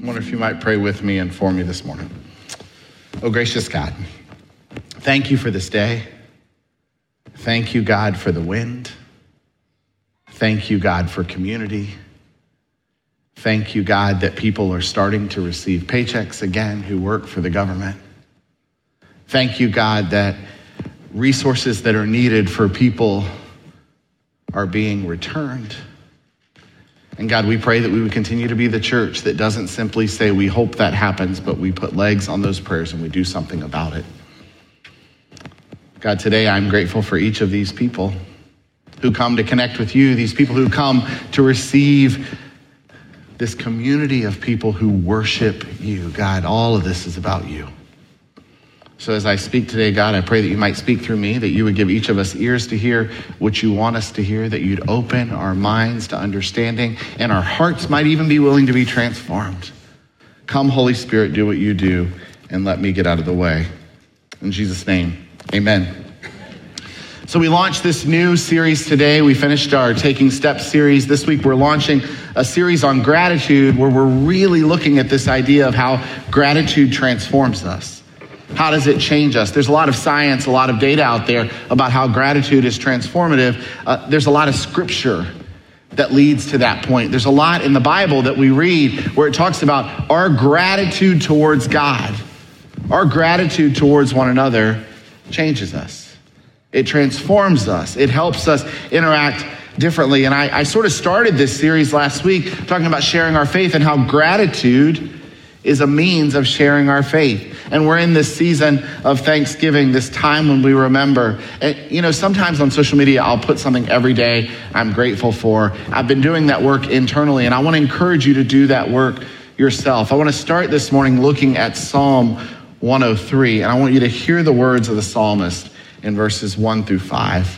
I wonder if you might pray with me and for me this morning. Oh, gracious God, thank you for this day. Thank you, God, for the wind. Thank you, God, for community. Thank you, God, that people are starting to receive paychecks again who work for the government. Thank you, God, that resources that are needed for people are being returned. And God, we pray that we would continue to be the church that doesn't simply say we hope that happens, but we put legs on those prayers and we do something about it. God, today I'm grateful for each of these people who come to connect with you, these people who come to receive this community of people who worship you. God, all of this is about you. So as I speak today, God, I pray that you might speak through me, that you would give each of us ears to hear what you want us to hear, that you'd open our minds to understanding, and our hearts might even be willing to be transformed. Come, Holy Spirit, do what you do, and let me get out of the way. In Jesus' name, amen. So we launched this new series today. We finished our Taking Steps series. This week we're launching a series on gratitude where we're really looking at this idea of how gratitude transforms us. How does it change us? There's a lot of science, a lot of data out there about how gratitude is transformative. There's a lot of scripture that leads to that point. There's a lot in the Bible that we read where it talks about our gratitude towards God. Our gratitude towards one another changes us. It transforms us. It helps us interact differently. And I sort of started this series last week talking about sharing our faith and how gratitude is a means of sharing our faith. And we're in this season of Thanksgiving, this time when we remember. And, you know, sometimes on social media, I'll put something every day I'm grateful for. I've been doing that work internally, and I want to encourage you to do that work yourself. I want to start this morning looking at Psalm 103, and I want you to hear the words of the psalmist in verses 1 through 5.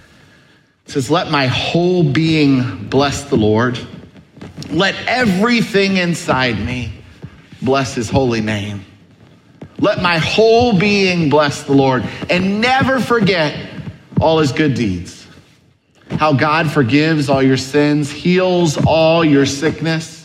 It says, "Let my whole being bless the Lord. Let everything inside me bless his holy name. Let my whole being bless the Lord and never forget all his good deeds. How God forgives all your sins, heals all your sickness,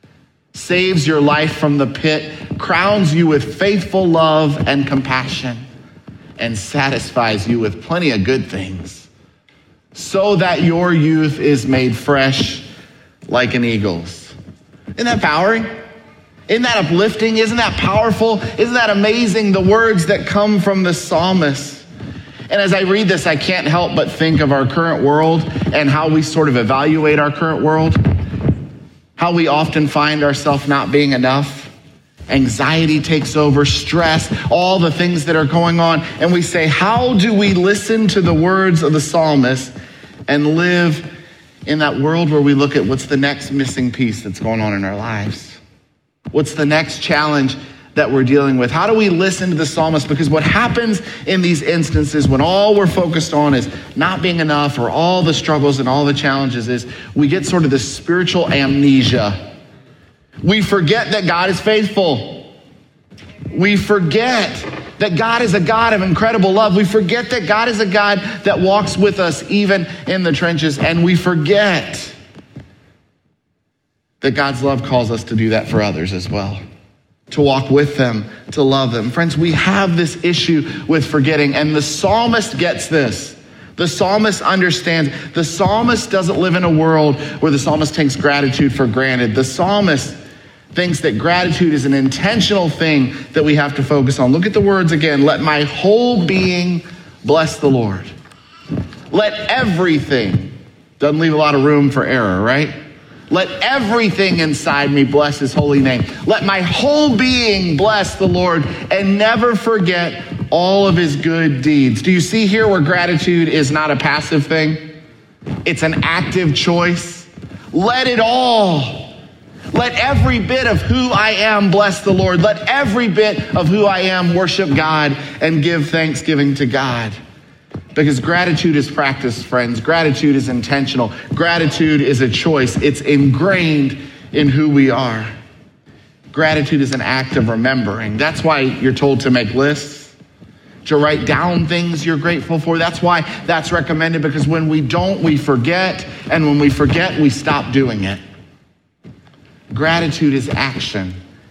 saves your life from the pit, crowns you with faithful love and compassion, and satisfies you with plenty of good things, so that your youth is made fresh like an eagle's." Isn't that empowering? Isn't that uplifting? Isn't that powerful? Isn't that amazing, the words that come from the psalmist? And as I read this, I can't help but think of our current world and how we sort of evaluate our current world, how we often find ourselves not being enough. Anxiety takes over, stress, all the things that are going on. And we say, how do we listen to the words of the psalmist and live in that world where we look at what's the next missing piece that's going on in our lives? What's the next challenge that we're dealing with? How do we listen to the psalmist? Because what happens in these instances when all we're focused on is not being enough or all the struggles and all the challenges is we get sort of this spiritual amnesia. We forget that God is faithful. We forget that God is a God of incredible love. We forget that God is a God that walks with us even in the trenches. And we forget that God's love calls us to do that for others as well, to walk with them, to love them. Friends, we have this issue with forgetting, and the psalmist gets this. The psalmist understands. The psalmist doesn't live in a world where the psalmist takes gratitude for granted. The psalmist thinks that gratitude is an intentional thing that we have to focus on. Look at the words again. Let my whole being bless the Lord. Let everything, doesn't leave a lot of room for error, right? Let everything inside me bless his holy name. Let my whole being bless the Lord and never forget all of his good deeds. Do you see here where gratitude is not a passive thing? It's an active choice. Let it all. Let every bit of who I am bless the Lord. Let every bit of who I am worship God and give thanksgiving to God. Because gratitude is practice, friends. Gratitude is intentional. Gratitude is a choice. It's ingrained in who we are. Gratitude is an act of remembering. That's why you're told to make lists, to write down things you're grateful for. That's why that's recommended, because when we don't, we forget. And when we forget, we stop doing it. Gratitude is action.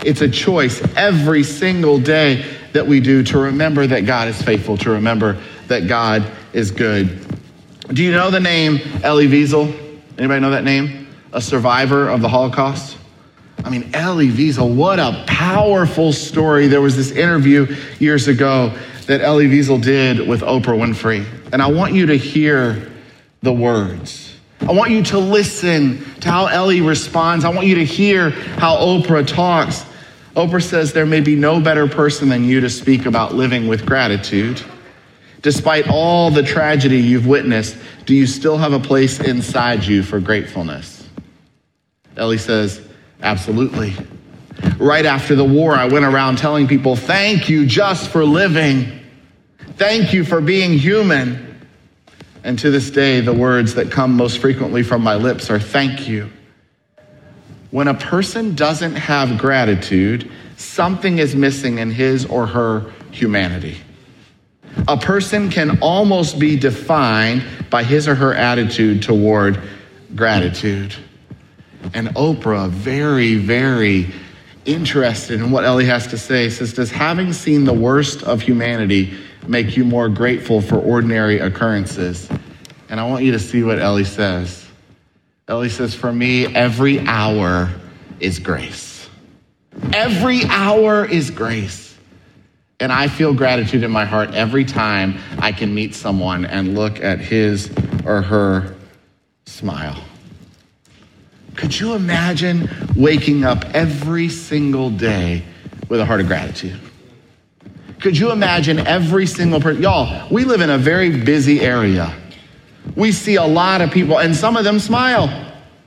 It's a choice every single day that we do to remember that God is faithful, to remember that God is good. Do you know the name Elie Wiesel? Anybody know that name? A survivor of the Holocaust? I mean, Elie Wiesel, what a powerful story. There was this interview years ago that Elie Wiesel did with Oprah Winfrey. And I want you to hear the words. I want you to listen to how Elie responds. I want you to hear how Oprah talks. Oprah says, there may be no better person than you to speak about living with gratitude. Despite all the tragedy you've witnessed, do you still have a place inside you for gratefulness? Elie says, absolutely. Right after the war, I went around telling people, thank you just for living. Thank you for being human. And to this day, the words that come most frequently from my lips are thank you. When a person doesn't have gratitude, something is missing in his or her humanity. A person can almost be defined by his or her attitude toward gratitude. And Oprah, very, very interested in what Elie has to say, says, does having seen the worst of humanity make you more grateful for ordinary occurrences? And I want you to see what Elie says. Elie says, for me, every hour is grace. Every hour is grace. And I feel gratitude in my heart every time I can meet someone and look at his or her smile. Could you imagine waking up every single day with a heart of gratitude? Could you imagine every single person? Y'all, we live in a very busy area. We see a lot of people, and some of them smile.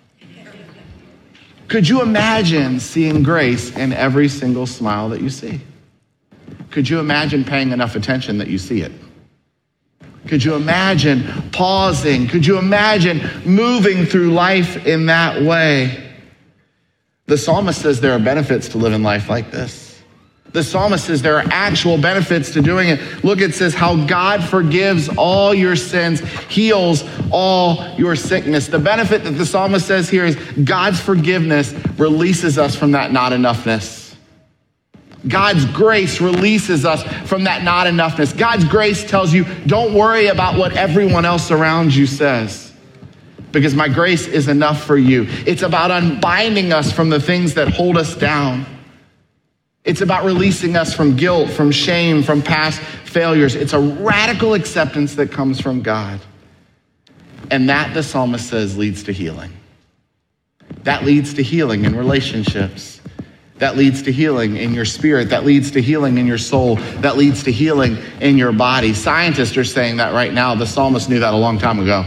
Could you imagine seeing grace in every single smile that you see? Could you imagine paying enough attention that you see it? Could you imagine pausing? Could you imagine moving through life in that way? The psalmist says there are benefits to living life like this. The psalmist says there are actual benefits to doing it. Look, it says how God forgives all your sins, heals all your sickness. The benefit that the psalmist says here is God's forgiveness releases us from that not enoughness. God's grace releases us from that not enoughness. God's grace tells you, don't worry about what everyone else around you says, because my grace is enough for you. It's about unbinding us from the things that hold us down. It's about releasing us from guilt, from shame, from past failures. It's a radical acceptance that comes from God. And that, the psalmist says, leads to healing. That leads to healing in relationships. That leads to healing in your spirit. That leads to healing in your soul. That leads to healing in your body. Scientists are saying that right now. The psalmist knew that a long time ago.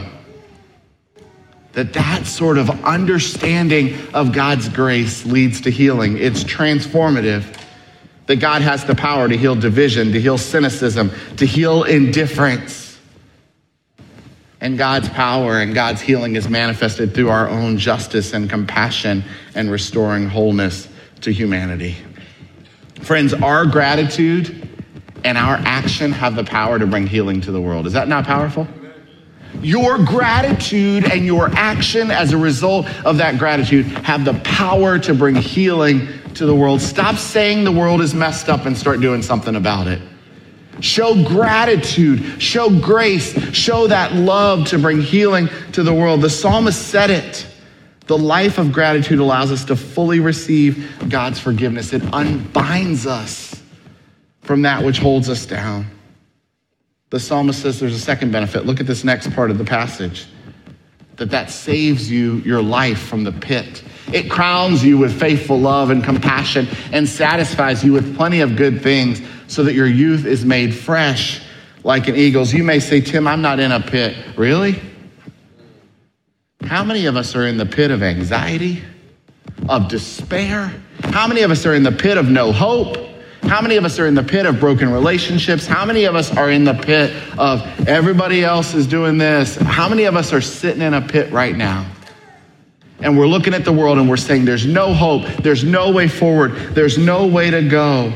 That sort of understanding of God's grace leads to healing. It's transformative. That God has the power to heal division, to heal cynicism, to heal indifference. And God's power and God's healing is manifested through our own justice and compassion and restoring wholeness to humanity. Friends, our gratitude and our action have the power to bring healing to the world. Is that not powerful? Your gratitude and your action as a result of that gratitude have the power to bring healing to the world. Stop saying the world is messed up and start doing something about it. Show gratitude, show grace, show that love to bring healing to the world. The psalmist said it. The life of gratitude allows us to fully receive God's forgiveness. It unbinds us from that which holds us down. The psalmist says there's a second benefit. Look at this next part of the passage. That saves you, your life from the pit. It crowns you with faithful love and compassion and satisfies you with plenty of good things so that your youth is made fresh like an eagle's. You may say, Tim, I'm not in a pit. Really? How many of us are in the pit of anxiety, of despair? How many of us are in the pit of no hope? How many of us are in the pit of broken relationships? How many of us are in the pit of everybody else is doing this? How many of us are sitting in a pit right now? And we're looking at the world and we're saying there's no hope, there's no way forward, there's no way to go.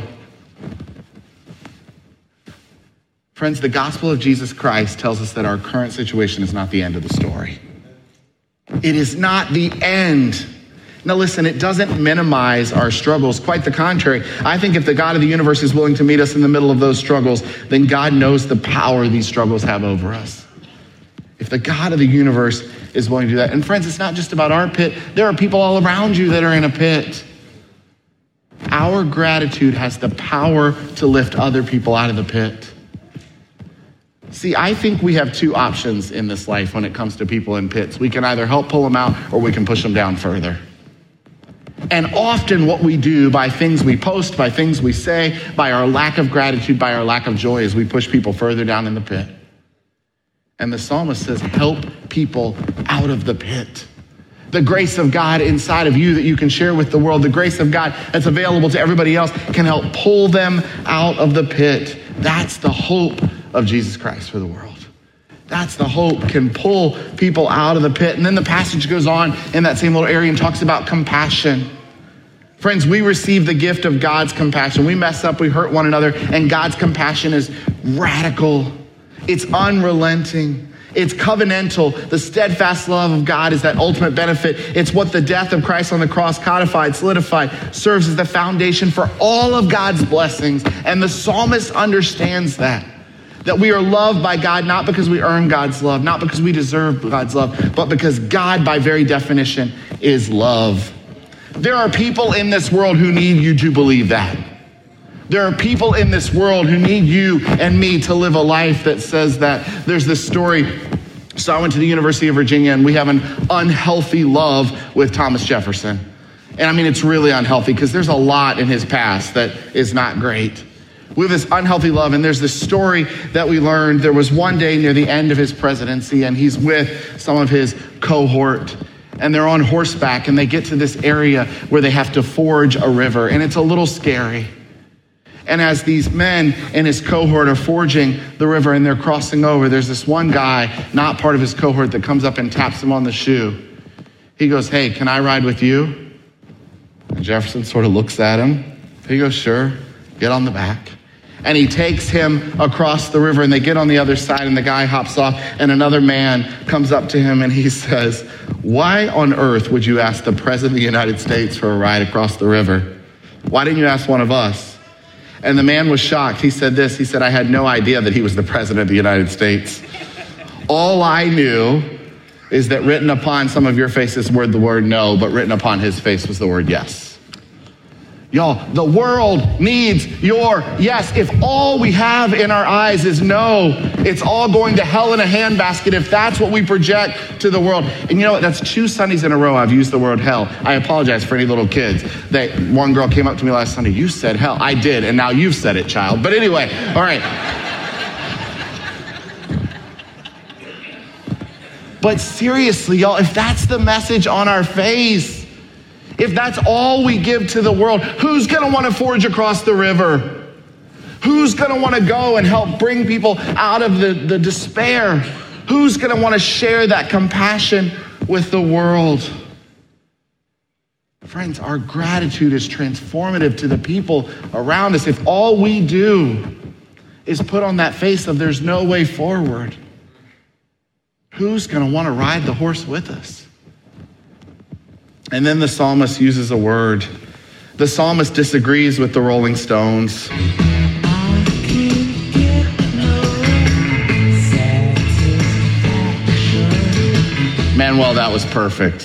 Friends, the gospel of Jesus Christ tells us that our current situation is not the end of the story. It is not the end. Now listen, it doesn't minimize our struggles. Quite the contrary. I think if the God of the universe is willing to meet us in the middle of those struggles, then God knows the power these struggles have over us. If the God of the universe is willing to do that. And friends, it's not just about our pit. There are people all around you that are in a pit. Our gratitude has the power to lift other people out of the pit. See, I think we have two options in this life when it comes to people in pits. We can either help pull them out or we can push them down further. And often what we do by things we post, by things we say, by our lack of gratitude, by our lack of joy, is we push people further down in the pit. And the psalmist says, help people out of the pit. The grace of God inside of you that you can share with the world, the grace of God that's available to everybody else, can help pull them out of the pit. That's the hope of Jesus Christ for the world. That's the hope, can pull people out of the pit. And then the passage goes on in that same little area and talks about compassion. Friends, we receive the gift of God's compassion. We mess up, we hurt one another, and God's compassion is radical. It's unrelenting. It's covenantal. The steadfast love of God is that ultimate benefit. It's what the death of Christ on the cross codified, solidified, serves as the foundation for all of God's blessings. And the psalmist understands that we are loved by God not because we earn God's love, not because we deserve God's love, but because God, by very definition, is love. There are people in this world who need you to believe that. There are people in this world who need you and me to live a life that says that. There's this story. So I went to the University of Virginia, and we have an unhealthy love with Thomas Jefferson. And I mean, it's really unhealthy because there's a lot in his past that is not great. We have this unhealthy love, and there's this story that we learned. There was one day near the end of his presidency, and he's with some of his cohort, and they're on horseback, and they get to this area where they have to forge a river, and it's a little scary. And as these men in his cohort are forging the river and they're crossing over, there's this one guy, not part of his cohort, that comes up and taps him on the shoe. He goes, "Hey, can I ride with you?" And Jefferson sort of looks at him. He goes, "Sure, get on the back." And he takes him across the river, and they get on the other side, and the guy hops off, and another man comes up to him and he says, "Why on earth would you ask the President of the United States for a ride across the river? Why didn't you ask one of us?" And the man was shocked. He said this, he said, "I had no idea that he was the President of the United States. All I knew is that written upon some of your faces were the word no, but written upon his face was the word yes." Y'all, the world needs your yes. If all we have in our eyes is no, it's all going to hell in a handbasket if that's what we project to the world. And you know what? That's 2 Sundays in a row I've used the word hell. I apologize for any little kids. One girl came up to me last Sunday, "You said hell." I did, and now you've said it, child. But anyway, all right. But seriously, y'all, if that's the message on our face, if that's all we give to the world, who's going to want to forge across the river? Who's going to want to go and help bring people out of the despair? Who's going to want to share that compassion with the world? Friends, our gratitude is transformative to the people around us. If all we do is put on that face of there's no way forward, who's going to want to ride the horse with us? And then the psalmist uses a word. The psalmist disagrees with the Rolling Stones. Manuel, that was perfect.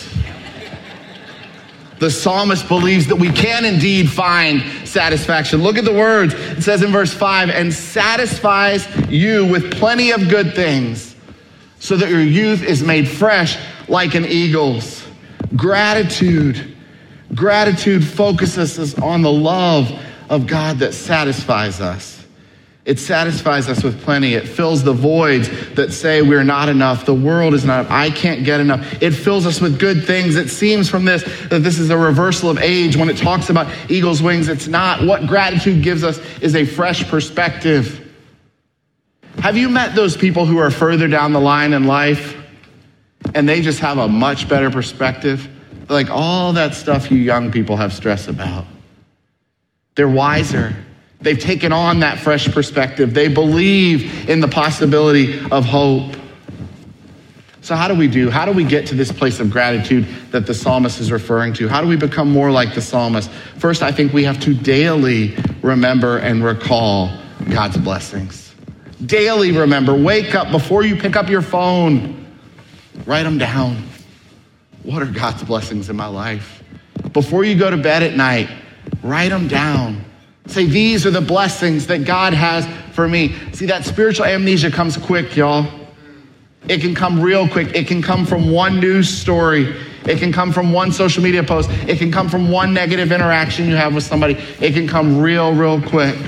The psalmist believes that we can indeed find satisfaction. Look at the words. It says in verse 5, "And satisfies you with plenty of good things, so that your youth is made fresh like an eagle's." Gratitude focuses us on the love of God that satisfies us. It satisfies us with plenty. It fills the voids that say we're not enough. The world is not enough. I can't get enough. It fills us with good things. It seems from this that this is a reversal of age. When it talks about eagle's wings, it's not. What gratitude gives us is a fresh perspective. Have you met those people who are further down the line in life and they just have a much better perspective? Like all that stuff you young people have stress about. They're wiser. They've taken on that fresh perspective. They believe in the possibility of hope. So how do we get to this place of gratitude that the psalmist is referring to? How do we become more like the psalmist? First, I think we have to daily remember and recall God's blessings. Daily remember. Wake up before you pick up your phone. Write them down. What are God's blessings in my life? Before you go to bed at night, write them down. Say, these are the blessings that God has for me. See, that spiritual amnesia comes quick, y'all. It can come real quick. It can come from one news story. It can come from one social media post. It can come from one negative interaction you have with somebody. It can come real quick.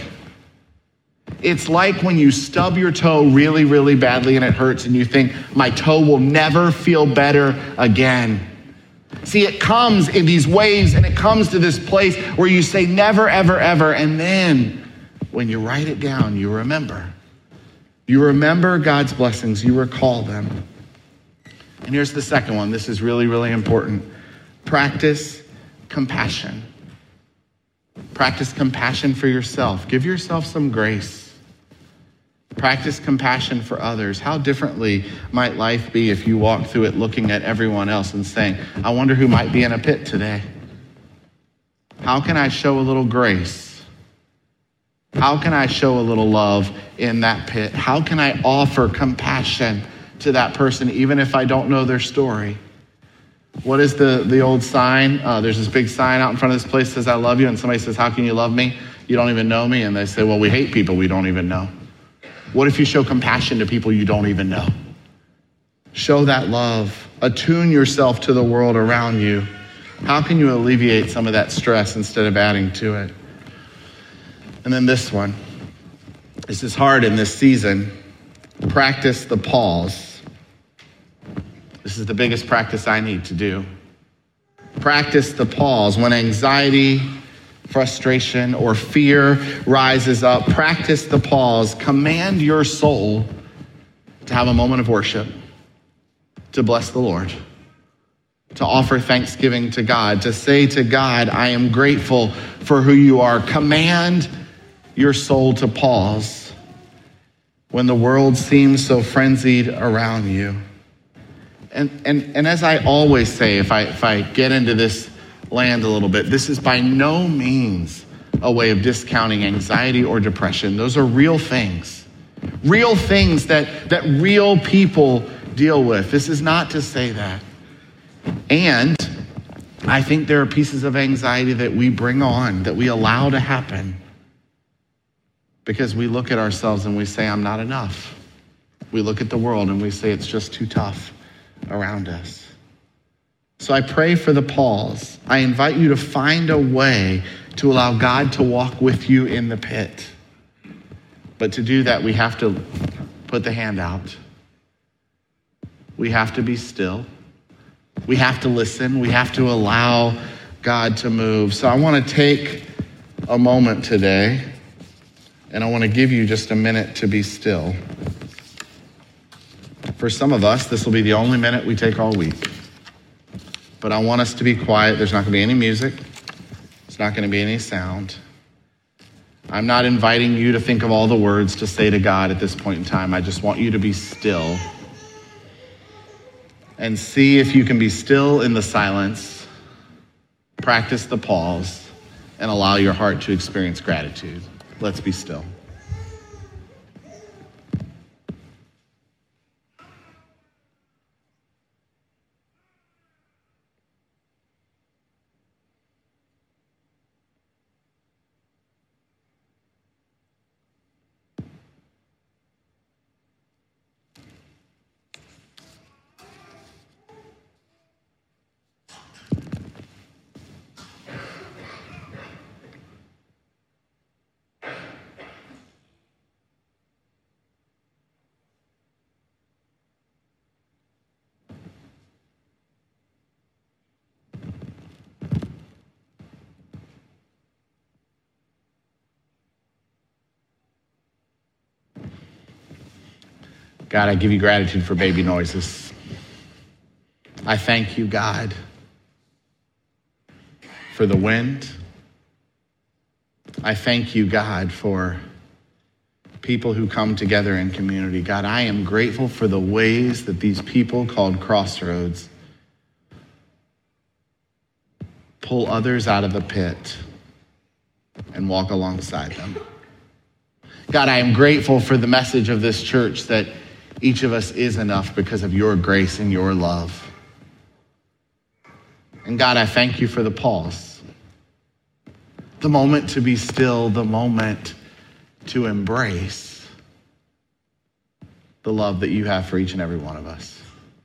It's like when you stub your toe really, really badly and it hurts and you think, my toe will never feel better again. See, it comes in these waves and it comes to this place where you say never, ever, ever. And then when you write it down, you remember. You remember God's blessings. You recall them. And here's the second one. This is really, really important. Practice compassion. Practice compassion for yourself. Give yourself some grace. Practice compassion for others. How differently might life be if you walk through it looking at everyone else and saying, I wonder who might be in a pit today? How can I show a little grace? How can I show a little love in that pit? How can I offer compassion to that person even if I don't know their story? What is the old sign? There's this big sign out in front of this place that says, I love you. And somebody says, how can you love me? You don't even know me. And they say, well, we hate people we don't even know. What if you show compassion to people you don't even know? Show that love. Attune yourself to the world around you. How can you alleviate some of that stress instead of adding to it? And then this one. This is hard in this season. Practice the pause. This is the biggest practice I need to do. Practice the pause. When anxiety, frustration, or fear rises up, practice the pause. Command your soul to have a moment of worship, to bless the Lord, to offer thanksgiving to God, to say to God, I am grateful for who you are. Command your soul to pause when the world seems so frenzied around you. And as I always say, if I get into this land a little bit, this is by no means a way of discounting anxiety or depression. Those are real things that real people deal with. This is not to say that. And I think there are pieces of anxiety that we bring on, that we allow to happen, because we look at ourselves and we say, I'm not enough. We look at the world and we say it's just too tough around us. So I pray for the pause. I invite you to find a way to allow God to walk with you in the pit. But to do that, we have to put the hand out. We have to be still. We have to listen. We have to allow God to move. So I want to take a moment today, and I want to give you just a minute to be still. For some of us, this will be the only minute we take all week. But I want us to be quiet. There's not going to be any music. There's not going to be any sound. I'm not inviting you to think of all the words to say to God at this point in time. I just want you to be still and see if you can be still in the silence, practice the pause, and allow your heart to experience gratitude. Let's be still. God, I give you gratitude for baby noises. I thank you, God, for the wind. I thank you, God, for people who come together in community. God, I am grateful for the ways that these people called Crossroads pull others out of the pit and walk alongside them. God, I am grateful for the message of this church that each of us is enough because of your grace and your love. And God, I thank you for the pause, the moment to be still, the moment to embrace the love that you have for each and every one of us.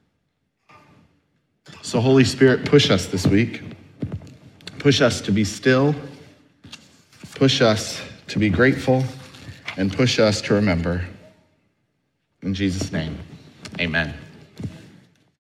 So Holy Spirit, push us this week. Push us to be still. Push us to be grateful. And push us to remember. In Jesus' name, amen.